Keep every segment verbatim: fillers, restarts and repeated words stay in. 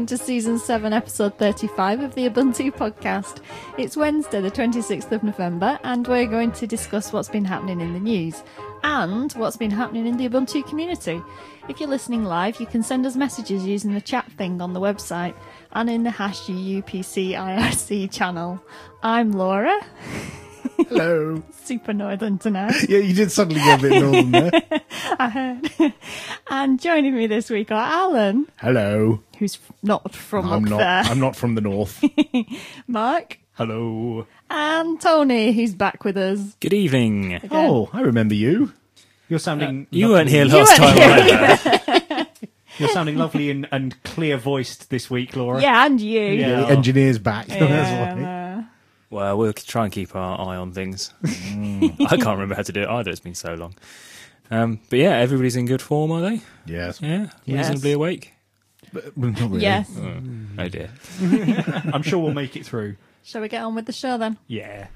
welcome to Season seven, Episode thirty-five of the Ubuntu Podcast. It's Wednesday, the twenty-sixth of November, and we're going to discuss what's been happening in the news and what's been happening in the Ubuntu community. If you're listening live, you can send us messages using the chat thing on the website and in the hash U U P C I R C channel. I'm Laura. Hello. Super northern tonight. Yeah, you did suddenly go a bit northern there. I heard. And joining me this week are Alan. Hello. Who's not from I'm up not. there. I'm not from the north. Mark. Hello. And Tony, who's back with us. Good evening. Again. Oh, I remember you. You're sounding. Uh, you lovely. weren't here You last weren't time here. either. You're sounding lovely and, and clear voiced this week, Laura. Yeah, and you. Yeah. The engineer's back. Yeah, That's why. uh, Well, we'll try and keep our eye on things. I can't remember how to do it either. It's been so long. Um, but yeah, everybody's in good form, are they? Yes. Yeah, Yes. reasonably awake. But, well, not really. Yes. Oh, oh dear. I'm sure we'll make it through. Shall we get on with the show then? Yeah.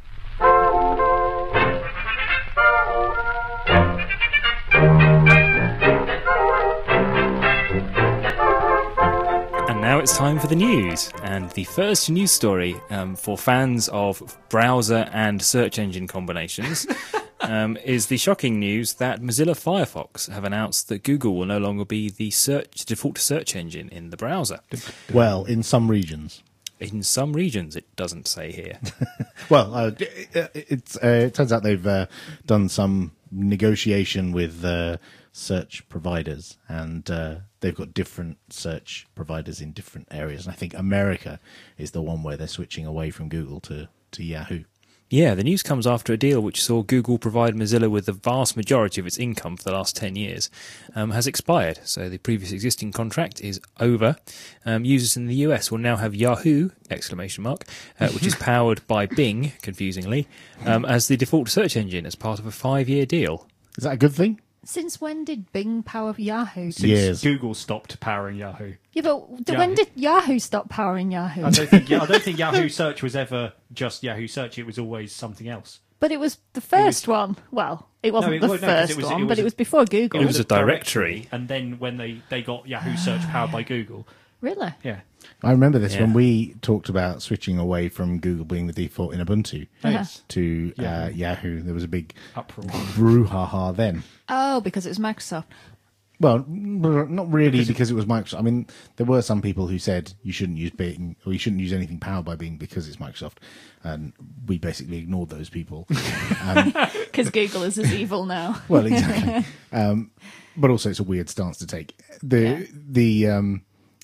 And now it's time for the news. And the first news story um, for fans of browser and search engine combinations um, is the shocking news that Mozilla Firefox have announced that Google will no longer be the search default search engine in the browser. Well, in some regions. In some regions, it doesn't say here. Well, uh, it, it's, uh, it turns out they've uh, done some negotiation with uh, search providers, and uh, they've got different search providers in different areas. And I think America is the one where they're switching away from Google to, to Yahoo. Yeah, the news comes after a deal which saw Google provide Mozilla with the vast majority of its income for the last ten years um, has expired. So the previous existing contract is over. Um, users in the U S will now have Yahoo, exclamation mark, uh, which is powered by Bing, confusingly, um, as the default search engine as part of a five-year deal. Is that a good thing? Since when did Bing power Yahoo? Since Yes. Google stopped powering Yahoo. Yeah, but d- Yahoo. when did Yahoo stop powering Yahoo? I don't think. I don't think Yahoo Search was ever just Yahoo Search. It was always something else. But it was the first one. Well, it wasn't it the was- no, 'cause first it was- one, it but was it a- was before Google. It was a directory. And then when they, they got Yahoo Search powered by Google, Really? yeah. I remember this Yeah. when we talked about switching away from Google being the default in Ubuntu Yes. to uh, Yahoo. Yahoo. There was a big Uproar. brouhaha then. Oh, because it was Microsoft. Well, not really, because it was Microsoft. I mean, there were some people who said you shouldn't use Bing, or you shouldn't use anything powered by Bing because it's Microsoft, and we basically ignored those people. Um, Because Google is as evil now. well, exactly. Um, but also, it's a weird stance to take. The Yeah. the um,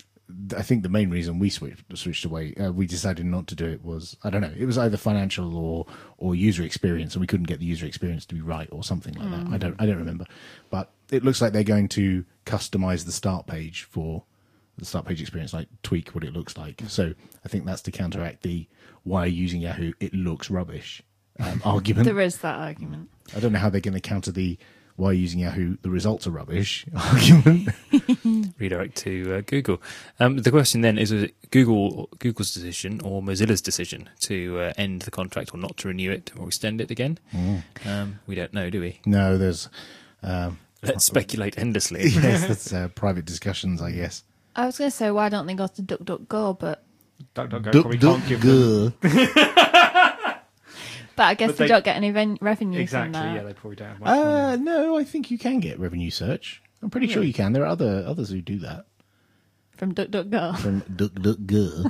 I think the main reason we switched switched away, uh, we decided not to do it was, I don't know, it was either financial or or user experience, and we couldn't get the user experience to be right or something like that. I don't I don't remember, but it looks like they're going to customize the start page for the start page experience, like tweak what it looks like. So I think that's to counteract the why using Yahoo it looks rubbish um, argument. There is that argument. I don't know how they're going to counter the why using Yahoo the results are rubbish argument. Redirect to uh, Google. Um, the question then is: was it Google Google's decision or Mozilla's decision to uh, end the contract or not to renew it or extend it again? Um, we don't know, do we? No, there's um, Let's speculate endlessly. yes, that's uh, private discussions, I guess. I was going to say, why don't they go to DuckDuckGo? But DuckDuckGo Duck, probably duck, can't give them. go. but I guess But they, they- don't get any ven- revenue Exactly. from that. Yeah, they probably don't have much money. Uh, no, I think you can get revenue search. I'm pretty sure you can. There are other others who do that From DuckDuckGo. from DuckDuckGo.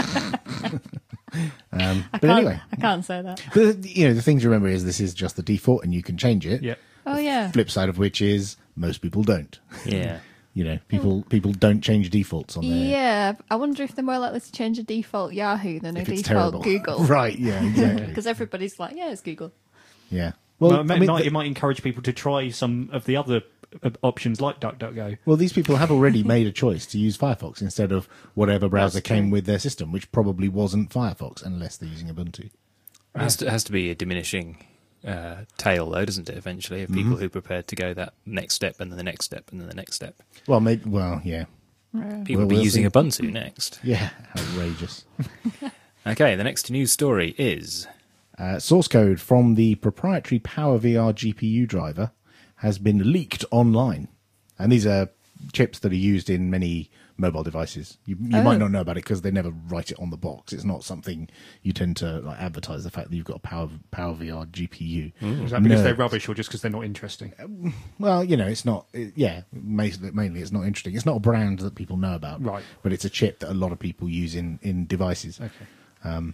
um, I but can't, anyway, I can't say that. the, you know, the thing to remember is this is just the default, and you can change it. Yeah. Oh, yeah. Flip side of which is most people don't. Yeah. You know, people people don't change defaults on their. Yeah, I wonder if they're more likely to change a default Yahoo than a If it's default terrible. Google. Right, yeah, exactly. Because everybody's like, yeah, it's Google. Yeah. Well, Well, it, I mean, might, th- it might encourage people to try some of the other uh, options like DuckDuckGo. well, these people have already made a choice to use Firefox instead of whatever browser That's came true. with their system, which probably wasn't Firefox unless they're using Ubuntu. It has to, has to be a diminishing uh, tail, though, doesn't it? Eventually, of people who are prepared to go that next step, and then the next step, and then the next step. Well, maybe. Well, yeah, People Well, will be we'll using see. Ubuntu next. yeah, outrageous. Okay, the next news story is Uh, source code from the proprietary PowerVR G P U driver has been leaked online, and these are chips that are used in many mobile devices. You, you Oh. might not know about it because they never write it on the box. It's not something you tend to like advertise. The fact that you've got a Power Power V R G P U. Is that because No. they're rubbish or just because they're not interesting? Well, you know, it's not. It, yeah, mainly, mainly it's not interesting. It's not a brand that people know about, Right. But it's a chip that a lot of people use in in devices. Okay.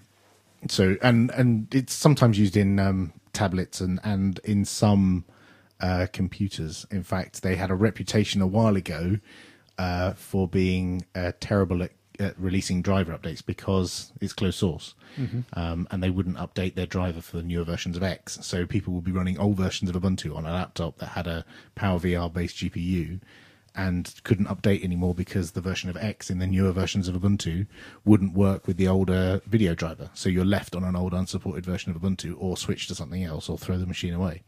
So and and it's sometimes used in um, tablets and and in some uh, computers. In fact, they had a reputation a while ago uh, for being uh, terrible at, at releasing driver updates because it's closed source, um, and they wouldn't update their driver for the newer versions of X. So people would be running old versions of Ubuntu on a laptop that had a Power V R based G P U. And couldn't update anymore because the version of X in the newer versions of Ubuntu wouldn't work with the older video driver. So you're left on an old unsupported version of Ubuntu, or switch to something else, or throw the machine away.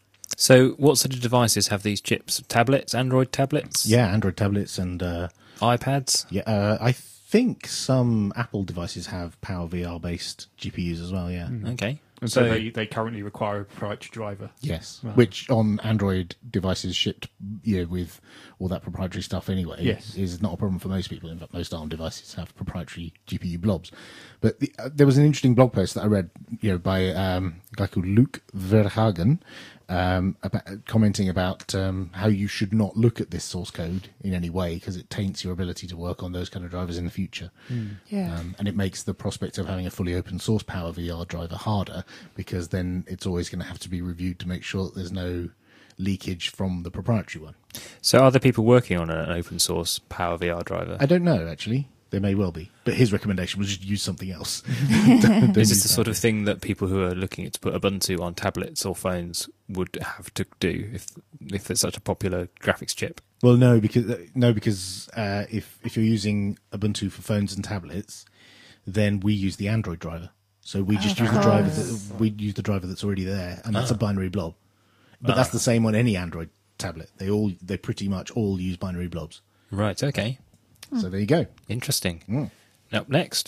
So, what sort of devices have these chips? Tablets, Android tablets, Yeah, Android tablets and uh, iPads. yeah, uh, I think some Apple devices have Power V R based G P Us as well. Yeah. Okay. And so, they, they currently require a proprietary driver. Yes, Right. which on Android devices shipped, you know, with all that proprietary stuff anyway, Yes. is not a problem for most people. In fact, most ARM devices have proprietary G P U blobs. But the, uh, there was an interesting blog post that I read, you know, by um, a guy called Luke Verhagen, um, about, commenting about um, how you should not look at this source code in any way because it taints your ability to work on those kind of drivers in the future. Yeah. Um, and it makes the prospect of having a fully open source Power V R driver harder because then it's always going to have to be reviewed to make sure that there's no leakage from the proprietary one. So, are there people working on an open source Power V R driver? I don't know, actually. There may well be. But his recommendation was just use something else. Don't- don't Is use this the that. sort of thing that people who are looking to put Ubuntu on tablets or phones would have to do if if there's such a popular graphics chip? Well, no, because uh, no, because uh, if if you're using Ubuntu for phones and tablets, then we use the Android driver. So we just Of use the driver. course. That, we use the driver that's already there, and that's a binary blob. But that's the same on any Android tablet. They all they pretty much all use binary blobs. Right. Okay. So there you go. Interesting. Mm. Up next.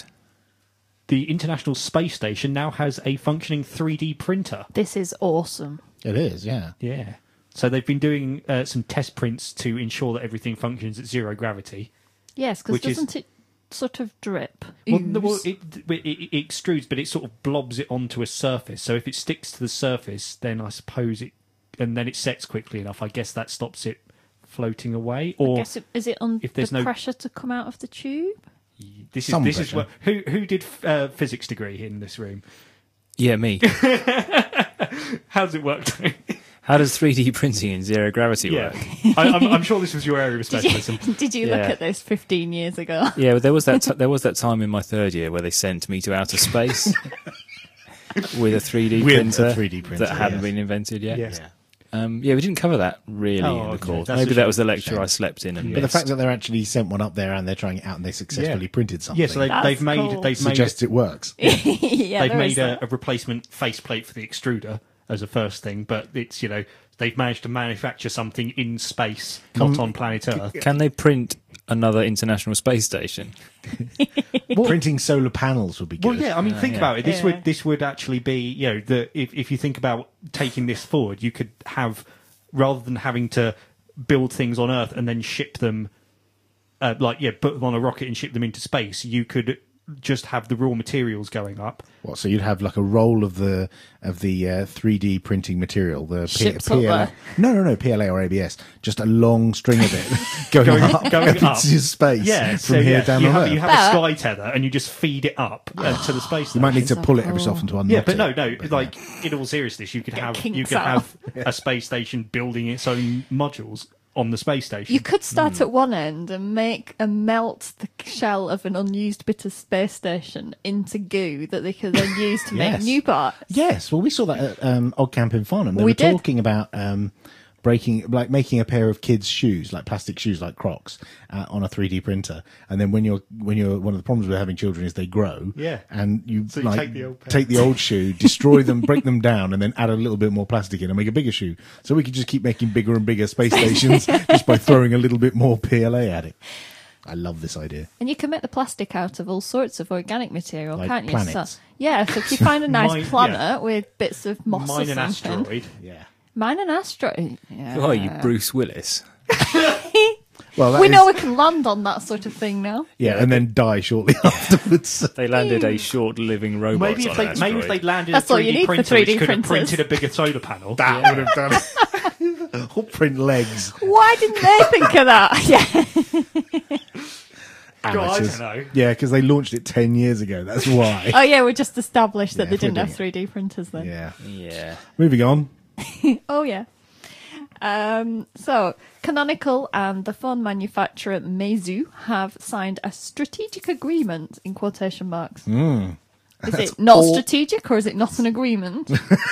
The International Space Station now has a functioning three D printer. This is awesome. It is, yeah. Yeah. So they've been doing uh, some test prints to ensure that everything functions at zero gravity. Yes, because Which is- doesn't it sort of drip? Well, no, well Ooze? it, it, it extrudes, but it sort of blobs it onto a surface. So if it sticks to the surface, then I suppose it, and then it sets quickly enough. I guess that stops it floating away. I Or guess it, is it on if the there's no- pressure to come out of the tube? this is Some this is pressure. what who who did uh, physics degree in this room? Yeah, me. How's it work? How does three D printing in zero gravity yeah, work? I, I'm, I'm sure this was your area of Did you, specialism. did you Yeah. look at this fifteen years ago? Yeah, but there was that t- there was that time in my third year where they sent me to outer space with a three D With a printer, three D printer, that hadn't yes. been invented yet. Yeah. Yeah. Um, yeah, we didn't cover that really Oh, in the okay. course. That's Maybe a that was the shame. lecture Shame. I slept in and But the missed. fact that they're actually sent one up there and they're trying it out and they successfully Yeah. printed something Yeah, so they, That's they've made cool. they've made suggests it works. yeah, they've there made is a, that. a replacement faceplate for the extruder as a first thing, but it's you know they've managed to manufacture something in space, Come- not on planet Earth. Can they print another International Space Station? Printing solar panels would be good. Well, yeah, I mean, think yeah. about it. This Yeah. would this would actually be you know the if if you think about taking this forward, you could have rather than having to build things on Earth and then ship them, uh, like yeah, put them on a rocket and ship them into space. You could just have the raw materials going up. What, so you'd have like a roll of the of the uh, three D printing material, the P- Ships up P L A. there. No, no, no, P L A or A B S. Just a long string of it going, Going- up, going up up. into space. Yeah, from so here yeah, down you on have, Earth. you have But- a sky tether and you just feed it up uh, to the space. You might need to So pull it every so cool. often to unlock Yeah, but no, it. no. But, Like in all seriousness, you could Get have kinks you could out. have a space station building its own modules on the space station. You could start at one end and make and melt the shell of an unused bit of space station into goo that they could then use to make Yes. new parts. Yes, well, we saw that at um, Odd Camp in Farnham. They We were did. talking about um, breaking, like making a pair of kids' shoes, like plastic shoes, like Crocs, uh, on a three D printer. And then when you're when you're one of the problems with having children is they grow. Yeah. And you So you like take the old pair. take the old shoe, destroy them, break them down, and then add a little bit more plastic in and make a bigger shoe. So we could just keep making bigger and bigger space stations just by throwing a little bit more P L A at it. I love this idea. And you can make the plastic out of all sorts of organic material, Like can't you? planets. So, yeah, so if you find a nice Mine- planet yeah. with bits of moss Mine or an something. asteroid. Yeah. Mine an asteroid. Yeah. Oh, you Bruce Willis. Well, that we is- know we can land on that sort of thing now. Yeah, and then die shortly afterwards. They landed a short-living robot. Maybe if on they an maybe if asteroid. they landed That's a all you three D need for printer, three D which could have printers. printed a bigger solar panel. That would have done it. Or print legs. Why didn't they think of that? Yeah. God, I Amateurs. don't know. Yeah, because they launched it ten years ago. That's why. Oh yeah, we just established that Yeah, they if we're didn't have doing it. three D printers then. Yeah. Yeah. Moving on. Oh yeah. Um, so, Canonical and the phone manufacturer Meizu have signed a strategic agreement in quotation marks. Mm. Is it not all- strategic or is it not an agreement?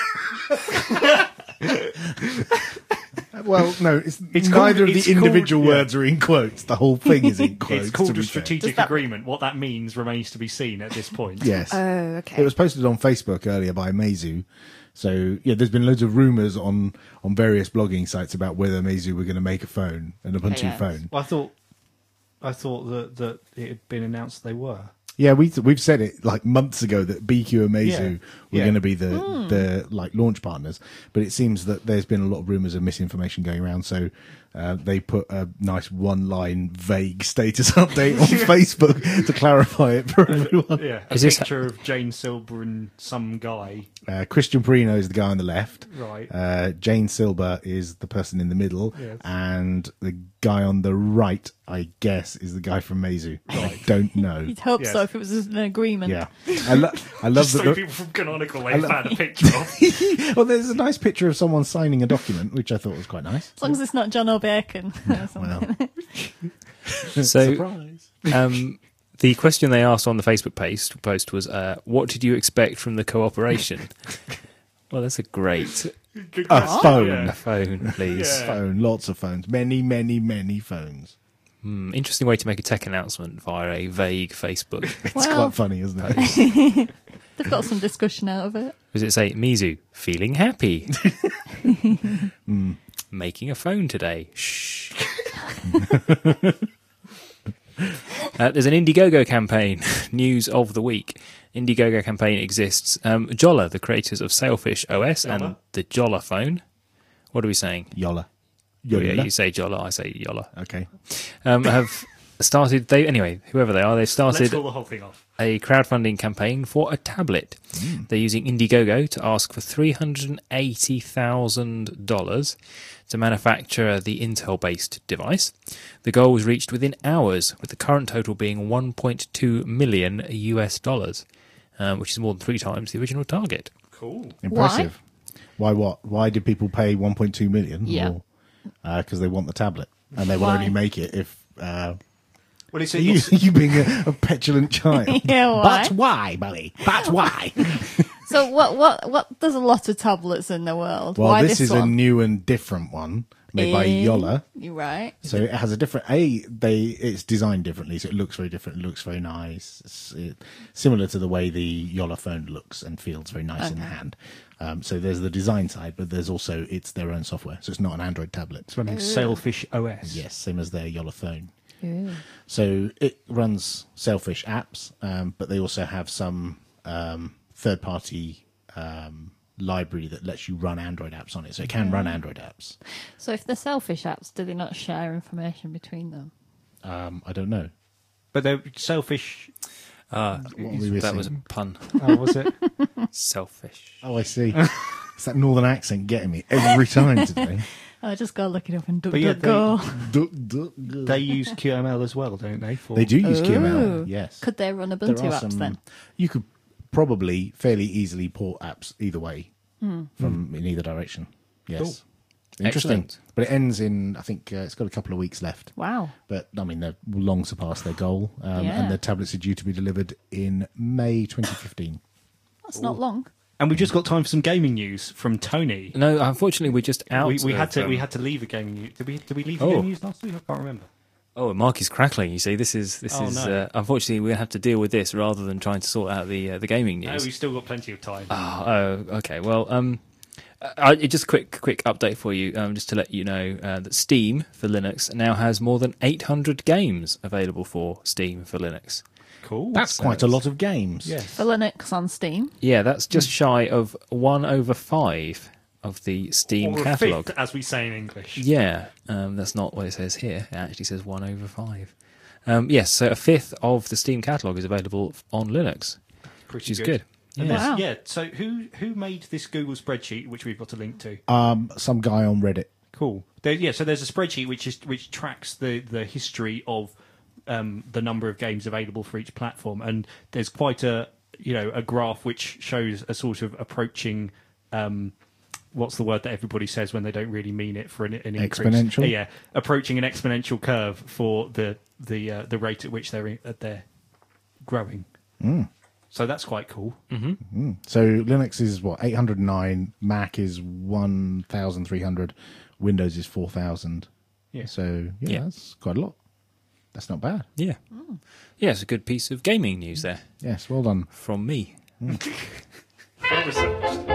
Well, no, it's, It's neither called- of it's the individual called- yeah. words are in quotes. The whole thing is in quotes. It's called to a be fair. Does strategic that- agreement. What that means remains to be seen at this point. Yes. Oh, okay. It was posted on Facebook earlier by Meizu. So, yeah, there's been loads of rumours on, on various blogging sites about whether Meizu were going to make a phone, an Ubuntu Yes. phone. Well, I thought, I thought that, that it had been announced they were. Yeah, we, we've said it like months ago that B Q and Meizu Yeah. were Yeah. going to be the, the like launch partners. But it seems that there's been a lot of rumours of misinformation going around. So uh, they put a nice one-line vague status update on Facebook to clarify it for everyone. Yeah, a Is this- picture of Jane Silver and some guy. Uh, Christian Perino is the guy on the left. Right. Uh, Jane Silber is the person in the middle. Yes. And the guy on the right, I guess, is the guy from Meizu. I don't know. You'd hope Yes. so if it was an agreement. Yeah. I, lo- I love Just that. so the- people from Canonical they found a picture of. well, there's a nice picture of someone signing a document, which I thought was quite nice. As long as it's not John O'Bacon. or something. Well, So, surprise. um, the question they asked on the Facebook post, post was, uh, what did you expect from the cooperation? Well, that's a great Good A question, phone. a yeah. phone, please. Yeah. Phone, lots of phones, many, many, many phones. Hmm, interesting way to make a tech announcement via a vague Facebook. It's Well- quite funny, isn't it? They've got some discussion out of it. Does it say, Mizu, feeling happy? Making a phone today. Shh. Uh, there's an Indiegogo campaign, news of the week. Indiegogo campaign exists. Um, Jolla, the creators of Sailfish O S and Jolla? the Jolla phone. What are we saying? Yola. Oh, yeah, Yola. you say Jolla, I say Yolla. Okay. Um, have started, they anyway, whoever they are, they've Let's started call the whole thing off. a crowdfunding campaign for a tablet. They're using Indiegogo to ask for three hundred eighty thousand dollars to manufacture the Intel-based device. The goal was reached within hours, with the current total being one point two million U S dollars, um, which is more than three times the original target. Cool. Impressive. Why? what? Why did people pay one point two million? Yeah. Because they want the tablet. And they will Why? only make it if... Uh, Well, it's, you, it's, you being a, a petulant child. Yeah, why? But why, buddy? But why? So what? What? What? There's a lot of tablets in the world. Well, Why this, this is a one? new and different one made by Eh, Yola. You're right. So it has a different a they it's designed differently, so it looks very different. It looks very nice, it's, it, similar to the way the Yola phone looks and feels very nice in the Okay. hand. Um, so there's the design side, but there's also it's their own software, so it's not an Android tablet. it's running Sailfish O S. Yes, same as their Yola phone. Ooh. So it runs Sailfish apps, um, but they also have some um, third-party um, library that lets you run Android apps on it. So it can run Android apps. So if they're selfish apps, do they not share information between them? Um, I don't know. But they're Sailfish. Ah, What were we that was a missing? pun. Oh, was it? Selfish. Oh, I see. It's that northern accent getting me every time today. I just go look it up and duck, But yeah, duck, go. Duck, duck, duck. They use Q M L as well, don't they? For They do use Q M L, Ooh. yes. Could they run There Ubuntu are apps some- then? You could probably fairly easily port apps either way Hmm. from in either direction. Yes. Cool. Interesting. Excellent. But it ends in, I think uh, it's got a couple of weeks left. Wow. But, I mean, they've long surpassed their goal. Um, Yeah. And the tablets are due to be delivered in May twenty fifteen. That's not long. And we just got time for some gaming news from Tony. No, unfortunately, we're just out. We, we had of, to um, we had to leave a gaming news. Did we? Did we leave Oh. a gaming news last week? I can't remember. Oh, Mark is crackling. You see, this is this Oh, is. no. Uh, unfortunately, we're gonna have to deal with this rather than trying to sort out the uh, the gaming No, news. we've still got plenty of time. Oh, oh, okay. Well, um, uh, just a quick quick update for you, um, just to let you know uh, that Steam for Linux now has more than eight hundred games available for Steam for Linux. Cool. That's quite a lot of games. yes. For Linux on Steam. Yeah, that's just shy of one over five of the Steam Or a catalogue. fifth, as we say in English. Yeah, um, that's not what it says here. It actually says one over five. Um, yes, so a fifth of the Steam catalogue is available on Linux, Pretty which is good. And Yeah. this- Wow. yeah. So who who made this Google spreadsheet, which we've got a link to? Um, some guy on Reddit. Cool. There, yeah. So there's a spreadsheet which is which tracks the the history of um, the number of games available for each platform, and there's quite a you know a graph which shows a sort of approaching. Um, what's the word that everybody says when they don't really mean it for an, an increase? Exponential? Yeah, approaching an exponential curve for the the uh, the rate at which they're in, at they're growing. Mm. So that's quite cool. Mm. So Linux is what eight hundred nine, Mac is one thousand three hundred, Windows is four thousand. Yeah. So yeah, Yeah. that's quite a lot. That's not bad. Yeah. Yeah, it's a good piece of gaming news there Yes, well done. from me. Well researched.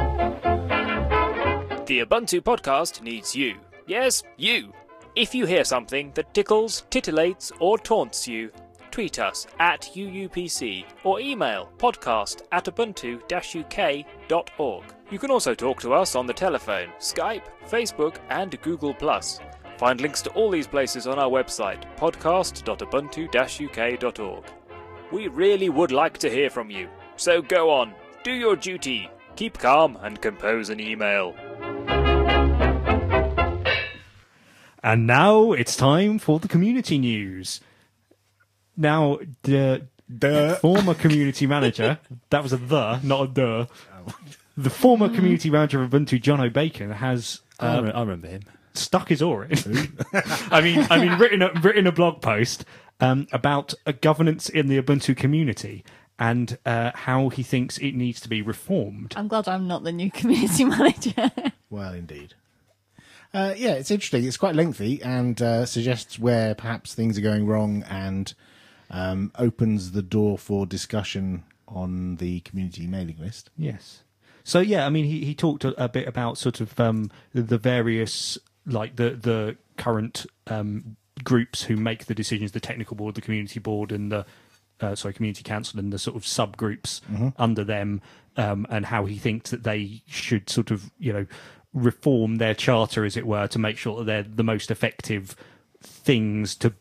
The Ubuntu podcast needs you. Yes, you. If you hear something that tickles, titillates, or taunts you, tweet us at U U P C or email podcast at ubuntu dash u k dot org. You can also talk to us on the telephone, Skype, Facebook, and Google plus. Find links to all these places on our website, podcast dot ubuntu dash u k dot org. We really would like to hear from you, so go on, do your duty, keep calm, and compose an email. And now it's time for the community news. Now, the Duh. former community manager, that was a the, not a duh. The former community manager of Ubuntu, John O'Bacon, has I, uh, re- I remember him. stuck his oar in. I mean, I mean, written a, written a blog post um, about a governance in the Ubuntu community and uh, how he thinks it needs to be reformed. I'm glad I'm not the new community manager. Well, indeed. Uh, yeah, it's interesting. It's quite lengthy and uh, suggests where perhaps things are going wrong and um, opens the door for discussion on the community mailing list. Yes. So yeah, I mean, he, he talked a, a bit about sort of um, the various, like the the current um, groups who make the decisions: the technical board, the community board, and the uh, sorry, community council, and the sort of subgroups under them, um, and how he thinks that they should sort of you know reform their charter, as it were, to make sure that they're the most effective things to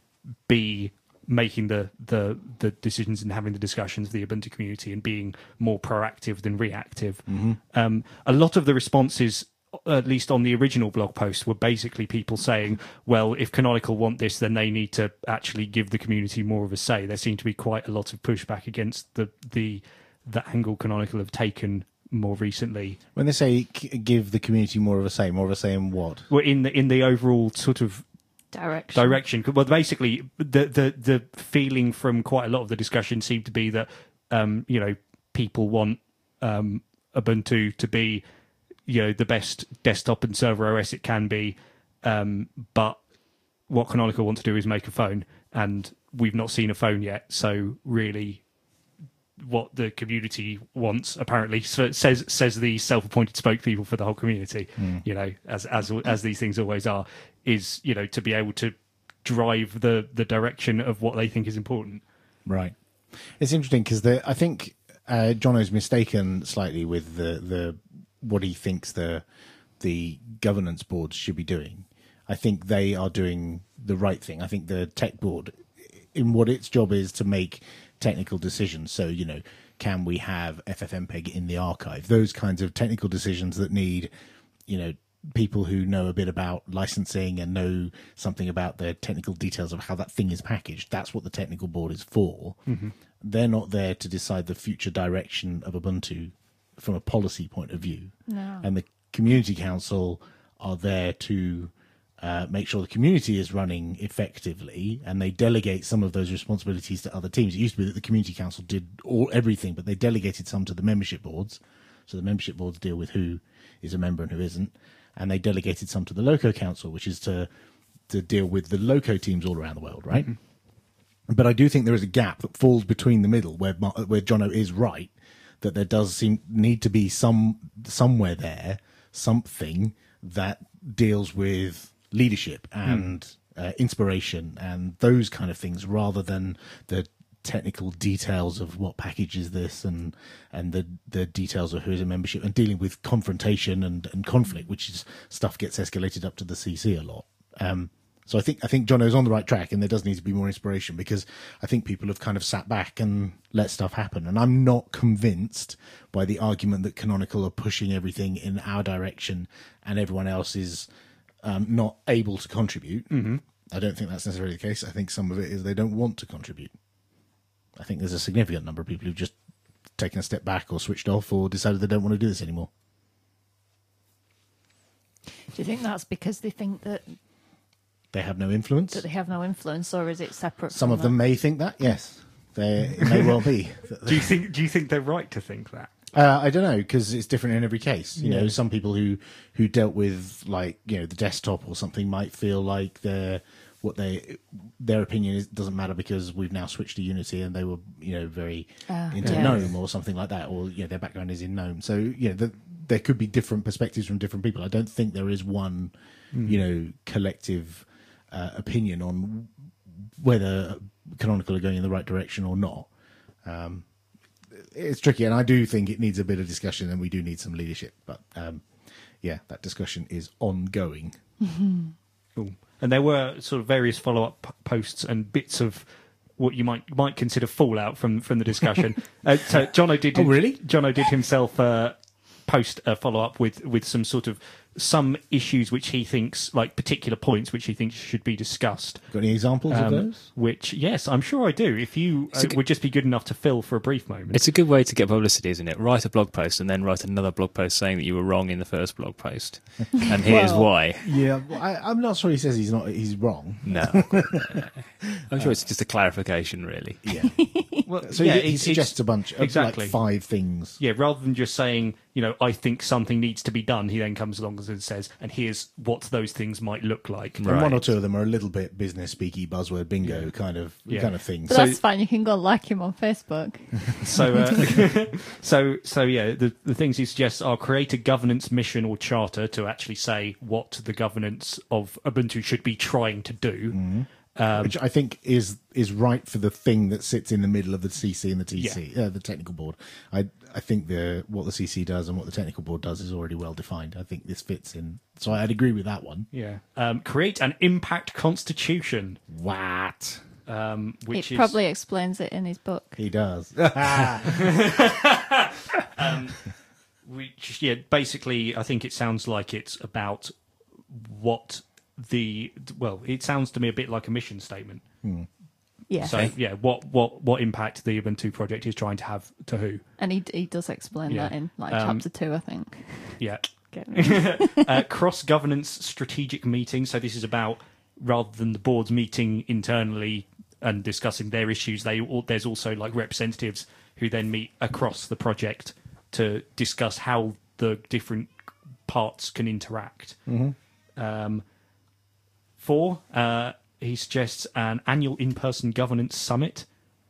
be making the, the, the decisions and having the discussions of the Ubuntu community and being more proactive than reactive. Um, a lot of the responses, at least on the original blog post, were basically people saying, well, if Canonical want this, then they need to actually give the community more of a say. There seemed to be quite a lot of pushback against the the, the angle Canonical have taken more recently. When they say c- give the community more of a say, more of a say in what? Well, in the, in the overall sort of Direction. direction. Well, basically, the, the the feeling from quite a lot of the discussion seemed to be that um, you know people want um, Ubuntu to be you know the best desktop and server O S it can be, um, but what Canonical want to do is make a phone, and we've not seen a phone yet. So really, what the community wants apparently so says says the self-appointed spokespeople for the whole community. Mm. You know, as as as these things always are. Is you know to be able to drive the the direction of what they think is important. Right. It's interesting because I think uh, Jono's mistaken slightly with the, the what he thinks the the governance boards should be doing. I think they are doing the right thing. I think the tech board, in what its job is to make technical decisions. So you know, can we have F F mpeg in the archive? Those kinds of technical decisions that need, you know, people who know a bit about licensing and know something about the technical details of how that thing is packaged. That's what the technical board is for. Mm-hmm. They're not there to decide the future direction of Ubuntu from a policy point of view. No. And the community council are there to uh, make sure the community is running effectively, and they delegate some of those responsibilities to other teams. It used to be that the community council did all everything, but they delegated some to the membership boards. So the membership boards deal with who is a member and who isn't. And they delegated some to the Loco Council, which is to to deal with the Loco teams all around the world, right? Mm-hmm. But I do think there is a gap that falls between the middle, where where Jono is right, that there does seem need to be some somewhere there something that deals with leadership and mm. uh, inspiration and those kind of things, rather than the technical details of what package is this and and the the details of who's in membership and dealing with confrontation and, and conflict, which is stuff gets escalated up to the C C a lot. Um, so I think I think Jono's on the right track, and there does need to be more inspiration, because I think people have kind of sat back and let stuff happen. And I'm not convinced by the argument that Canonical are pushing everything in our direction and everyone else is um, not able to contribute. Mm-hmm. I don't think that's necessarily the case. I think some of it is they don't want to contribute. I think there's a significant number of people who've just taken a step back or switched off or decided they don't want to do this anymore. Do you think that's because they think that They have no influence. that they have no influence, or is it separate? Some from of them that? may think that, yes. They, it may well be. Do you think? Do you think they're right to think that? Uh, I don't know, because it's different in every case. You Yeah. know, some people who, who dealt with, like, you know, the desktop or something might feel like they're, what they, their opinion is doesn't matter because we've now switched to Unity and they were, you know, very Ah, into yes. GNOME or something like that, or, you know, their background is in GNOME. So, you know, the, there could be different perspectives from different people. I don't think there is one, Mm. you know, collective uh, opinion on whether Canonical are going in the right direction or not. Um, it's tricky, and I do think it needs a bit of discussion, and we do need some leadership. But um, yeah, that discussion is ongoing. Cool. And there were sort of various follow-up p- posts and bits of what you might might consider fallout from from the discussion. uh, so Jono did, Oh, really? Jono did himself uh, post a follow-up with with some sort of some issues which he thinks, like particular points which he thinks should be discussed. Got any examples of Um, those? which, yes, I'm sure I do. If you uh, a g- would just be good enough to fill for a brief moment. It's a good way to get publicity, isn't it? Write a blog post and then write another blog post saying that you were wrong in the first blog post. And here's Well- why. Yeah, I, I'm not sure he says he's not. He's wrong. No. I'm sure it's just a clarification, really. Yeah. well, So yeah, he, he it's- suggests a bunch of exactly. like five things. Yeah, rather than just saying, you know, I think something needs to be done, he then comes along and says, and here's what those things might look like. And one or Right. two of them are a little bit business speaky, buzzword bingo Yeah. kind of Yeah. kind of thing. But So- that's fine. You can go like him on Facebook. So, uh, so, so yeah, the the things he suggests are create a governance mission or charter to actually say what the governance of Ubuntu should be trying to do. Um, Which I think is is right for the thing that sits in the middle of the C C and the T C, uh, the technical board. I I think the what the C C does and what the technical board does is already well defined. I think this fits in, so I'd agree with that one. yeah, um, create an impact constitution, What um, which It is probably explains it in his book. he does. which yeah, basically, I think it sounds like it's about what the well, it sounds to me a bit like a mission statement. Yeah, So yeah, what what what impact the Ubuntu project is trying to have to who? and he he does explain Yeah. that in like Um, chapter two, I think. Yeah, Get me. uh, cross governance strategic meeting. So this is about rather than the boards meeting internally and discussing their issues, they al- there's also like representatives who then meet across the project to discuss how the different parts can interact. Um, four, uh, he suggests an annual in-person governance summit.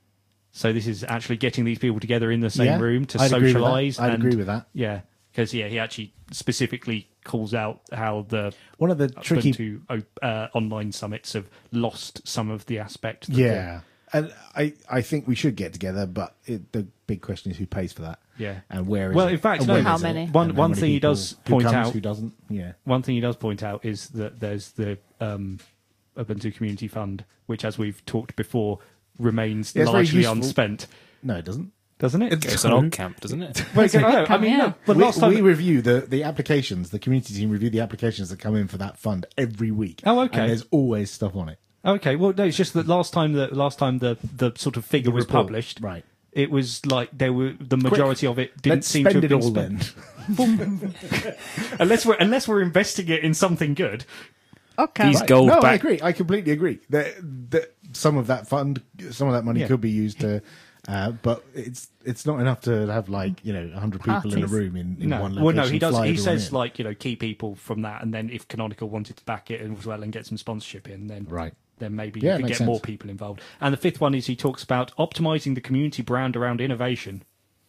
So this is actually getting these people together in the same Yeah, room to I'd agree with that. socialise. I'd and, agree with that. Yeah, because yeah, he actually specifically calls out how the One of the tricky Ubuntu uh, online summits have lost some of the aspect. that Yeah, and I, I think we should get together, but it, the big question is who pays for that. Yeah. and where is Well, it? in fact, And no. when How is it? many? And One- how one many thing he people- does who point comes, out- who doesn't. Yeah, One thing he does point out is that there's the um, Ubuntu Community Fund, which, as we've talked before, remains Yeah, it's very largely useful. unspent, no, it doesn't. doesn't it? It's an odd camp, doesn't it? Well, I, know, I Come mean, here. no, but we, last time we review the, the applications. The community team review the applications that come in for that fund every week. Oh, okay. And there's always stuff on it. Okay, well, no, it's just that last time the last time the the sort of figure was Report. published, Right. it was like there were the majority of it didn't Let's seem spend to have it been all spent. then. unless we're unless we're investing it in something good. Okay. These Right. gold no, I back- agree. I completely agree. That, that some of that fund, some of that money Yeah. could be used to, uh, but it's it's not enough to have like you know a hundred people in a Parties. room in, in No, one location. well, no, he does. fly He everyone says in. like you know key people from that, and then if Canonical wanted to back it as well and get some sponsorship in, then Right. then maybe Yeah, you could makes get more sense. people involved. And the fifth one is he talks about optimizing the community brand around innovation.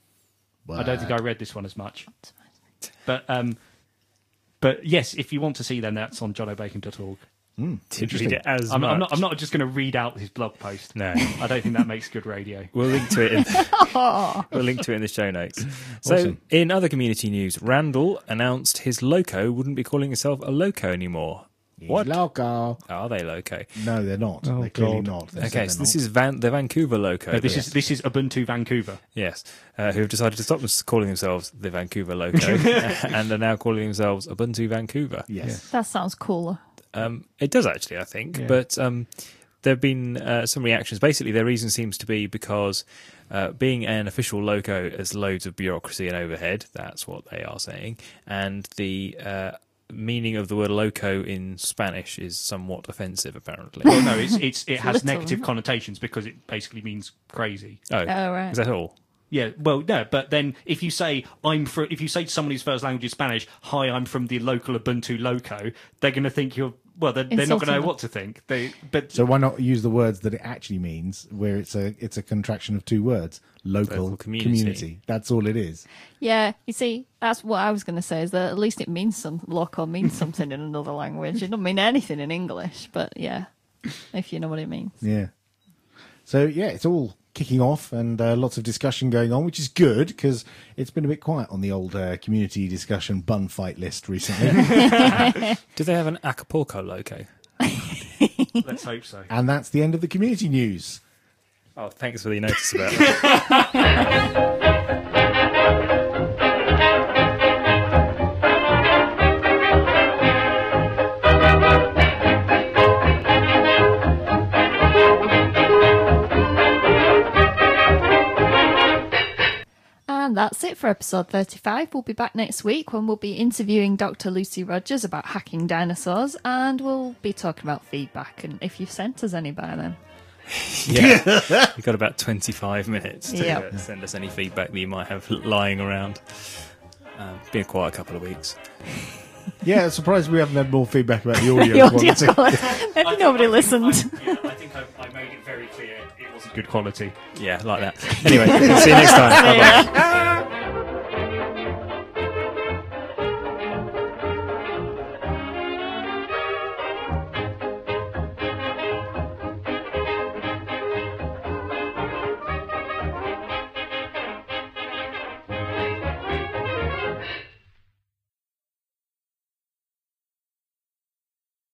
I don't think I read this one as much, but um, but yes, if you want to see them, that's on john o bacon dot org. Didn't interesting. read it as I'm, much. I'm not. I'm not just going to read out his blog post. No. I don't think that makes good radio. We'll link to it. In, we'll link to it in the show notes. So, Awesome. in other community news, Randall announced his loco wouldn't be calling himself a loco anymore. What Loco. are they loco? No, they're not. Oh, they're clearly God. not. They Okay, said so they're this not. is Van, the Vancouver loco. No, this Yes. is this is Ubuntu Vancouver. Yes, uh, who have decided to stop us calling themselves the Vancouver loco and are now calling themselves Ubuntu Vancouver. Yes. That sounds cooler. Um, it does actually, I think, Yeah. but um, there have been uh, some reactions. Basically, their reason seems to be because uh, being an official loco has loads of bureaucracy and overhead. That's what they are saying, and the uh, meaning of the word loco in Spanish is somewhat offensive, apparently. Well, no, it's it's it has Little, negative isn't it? connotations because it basically means crazy. Oh, Oh, right. is that all? Yeah, well, no, but then if you say I'm for, if you say to someone whose first language is Spanish, "Hi, I'm from the local Ubuntu loco," they're going to think you're well. They're, they're not going to know Insulting them. what to think. They, but So why not use the words that it actually means, where it's a it's a contraction of two words, local, Local community. community. That's all it is. Yeah, you see, that's what I was going to say, is that at least it means some, local means something in another language. It doesn't mean anything in English, but yeah, if you know what it means. Yeah. So yeah, it's all kicking off and uh, lots of discussion going on, which is good because it's been a bit quiet on the old uh, community discussion bun fight list recently. Do they have an Acapulco loco? let's hope so. And that's the end of the community news. Oh, thanks for the notice about that. And that's it for episode thirty-five. We'll be back next week when we'll be interviewing Doctor Lucy Rogers about hacking dinosaurs, and we'll be talking about feedback and if you've sent us any by then. Yeah, you've got about twenty-five minutes to Yep. uh, send us any feedback that you might have lying around. Um, been a quiet couple of weeks. Yeah, surprised we haven't had more feedback about the audio The audio quality. quality. Maybe nobody listened. I think I, I made it very clear it wasn't good quality. Yeah, like that. Anyway, see you next time. Bye-bye.